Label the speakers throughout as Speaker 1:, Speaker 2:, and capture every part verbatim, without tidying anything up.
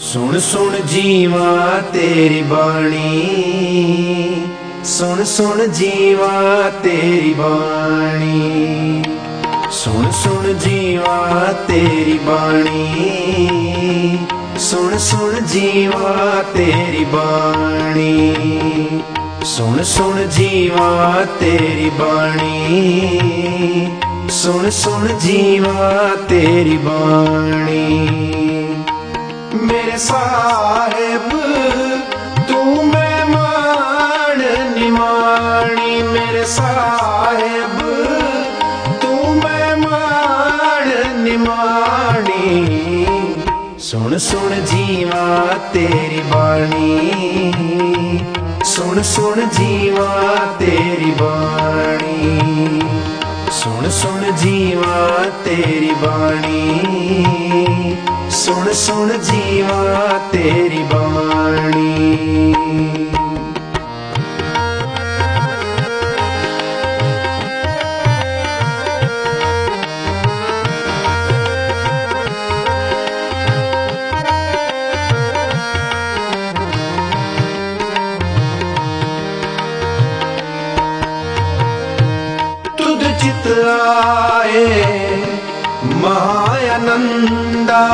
Speaker 1: सुन सुन जीवा तेरी बाणी, सुन सुन जीवा तेरी बाणी, सुन सुन जीवा तेरी बाणी, सुन सुन जीवा तेरी बाणी, सुन सुन जीवा तेरी बाणी, सुन सुन जीवा तेरी बाणी। मेरे साहिब तू मेहमान निमाणी, मेरे साहिब तू मेहमान निमाणी, सुन सुन जीवा तेरी बाणी, सुन सुन जीवा तेरी बाणी, सुन सुन जीवा तेरी बाणी, सुन सुन जीवा तेरी बाणी। तुद चित आए महानंदा,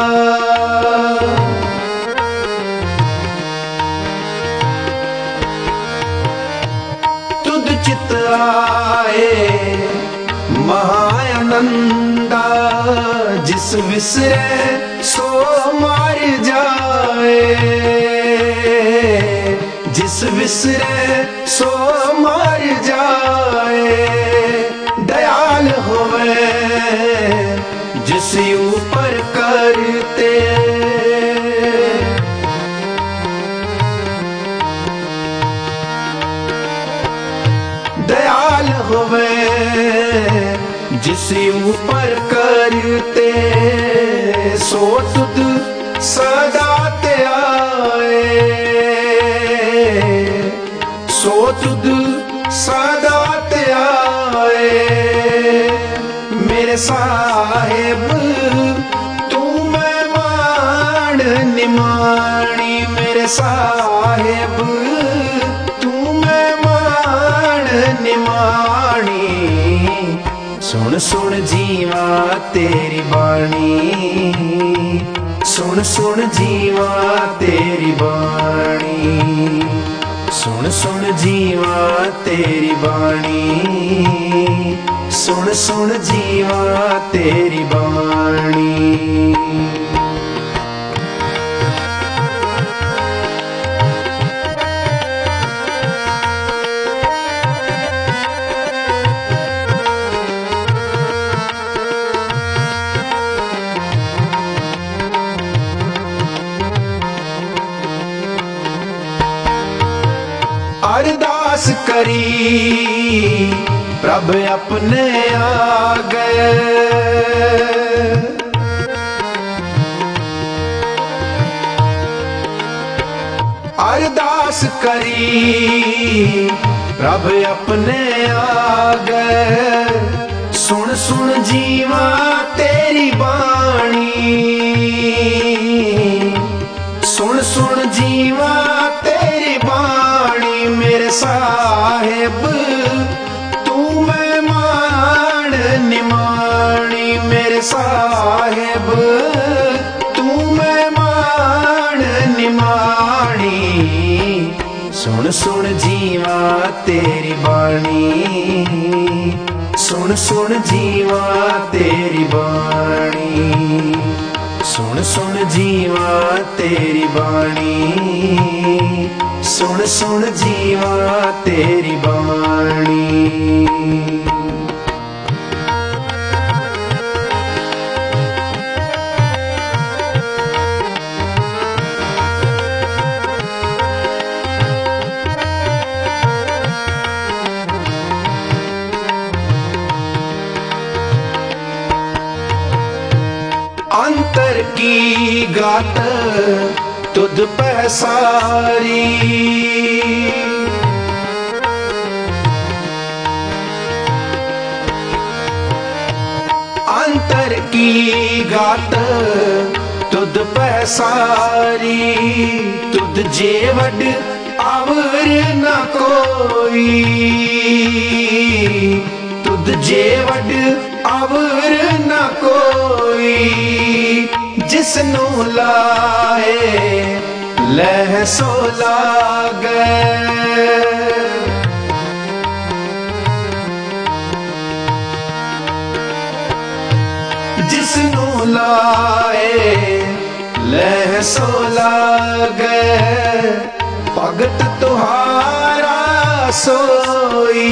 Speaker 1: तुद चित आए महानंदा, जिस विसरे सो मार जाए, जिस विसरे सो मार जाए, दयाल होवे जिस ऊपर करते, दयाल होवे जिस ऊपर करते, सो तुद सदा ते आए, सो तुद सदा ते आए। मेरे साहिब तू मेहमान निमाणी, मेरे साहिब तू मेहमान निमाणी, सुन सुन जीवा तेरी बाणी, सुन सुन जीवा तेरी बाणी, सुन सुन जीवा तेरी बाणी, सुन सुन जीवा तेरी बाणी। अरदास करी प्रभ अपने आ गए, अरदास करी प्रभ अपने आ गए, सुन सुन जीवा तेरी बाणी, सुन सुन जीवा तेरी बाणी। मेरे साहिब तू मेहमान निमाणी, मेरे साहिब तू मेहमान निमाणी, सुन सुन जीवा तेरी बाणी, सुन सुन जीवा तेरी बाणी, सुन सुन जीवा तेरी बाणी, सुन सुन जीवा तेरी बाणी। अंतर की गात तुद पसारी, अंतर की गात तुद पैसारी तुद जे वड आवर न कोई, तुद जे वड आवर न कोई, जिसनू लाए लह सो लागे। जिसनू लाए लह सो लागे, भगत तुहारा सोई,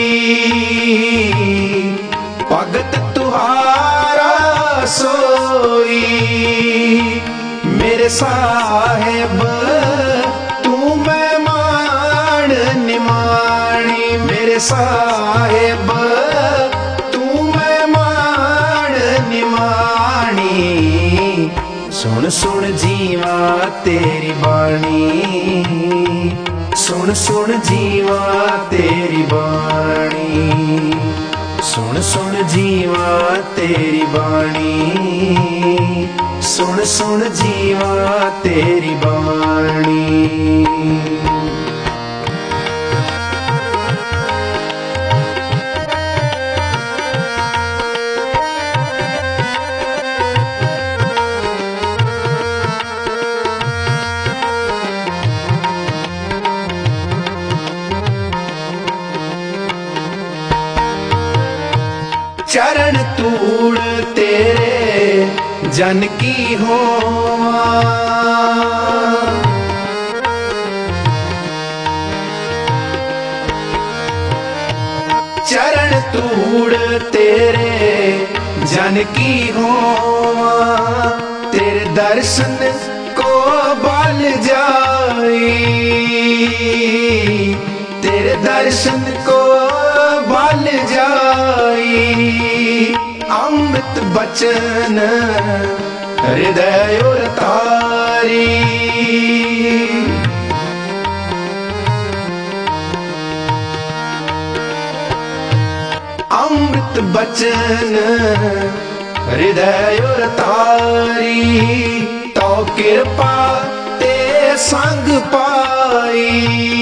Speaker 1: भगत तुहारा सोई। मेरे साहेब तू मेहमान निमाणी, मेरे साहेब तू मेहमान निमाणी। सुन सुन जीवा तेरी बाणी, सुन सुन जीवा तेरी बाणी, सुन सुन जीवा तेरी बाणी, सुन सुन जीवा तेरी बाणी। चरण तूड़ तेरे जन की होवा, चरण तूड़ तेरे जन की होवा। तेरे दर्शन को बल जाई, तेरे दर्शन को बल जाई। अमृत बचन हृदय और तारी, अमृत बचन हृदय और तारी। तो कृपा ते संग पाई,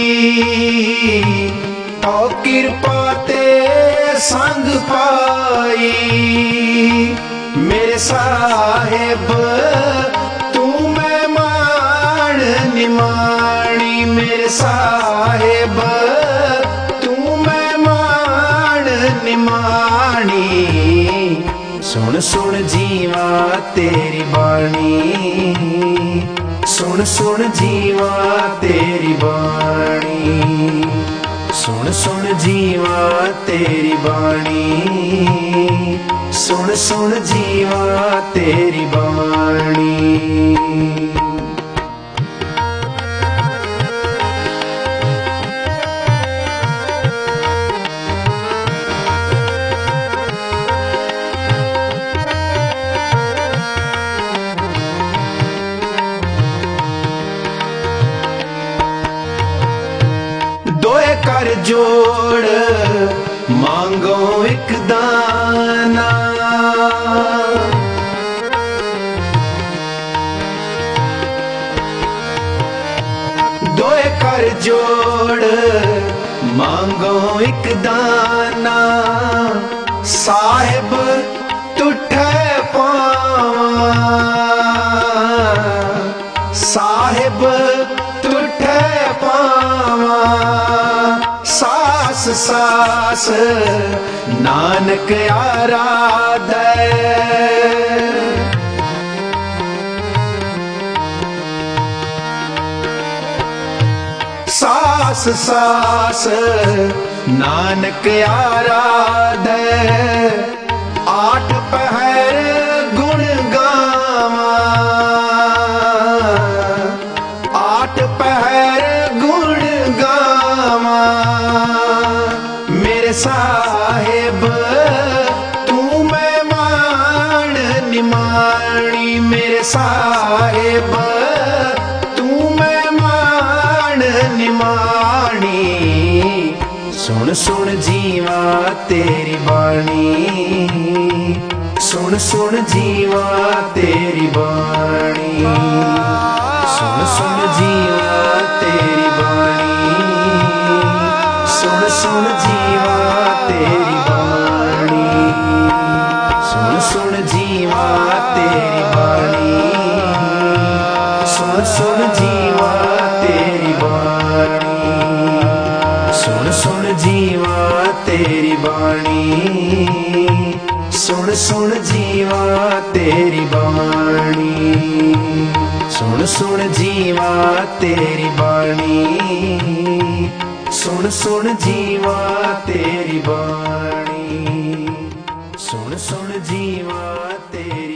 Speaker 1: तो कृपा ते संग पाई। मेरे साहेब तू मेहमान निमाणी, मेरे साहेब तू मेहमान निमाणी। सुन सुन जीवा तेरी बाणी, सुन सुन जीवा तेरी बाणी, सुन सुन जीवा तेरी बाणी, सुन सुन जीवा तेरी बाणी। दोए कर जोड़ मांगो एक दाना, दोए कर जोड़ मांगो एक दाना। साहिब तुठे पावा, साहिब तुठे पावा। सास सास नानक आराधे, सास सास नानक आराधे। आठ पहर गुण गावा, आठ पहर गुण गावा। मेरे साहेब तू मेहमान निमाणी, मेरे साहेब तू मेहमान निमाणी। सुन सुन जीवा तेरी बाणी, सुन सुन जीवा तेरी बाणी, सुन सुन जीवा तेरी बाणी, सुन सुन जीवा तेरी बाणी, सुन सुन जीवा तेरी बाणी, सुन सुन जीवा तेरी बाणी, सुन सुन जीवा तेरी बाणी, सुन सुन जीवा तेरी बाणी, सुन सुन जीवा तेरी बाणी, सुन सुन जीवा तेरी बाणी, सुन सुन जीवा तेरी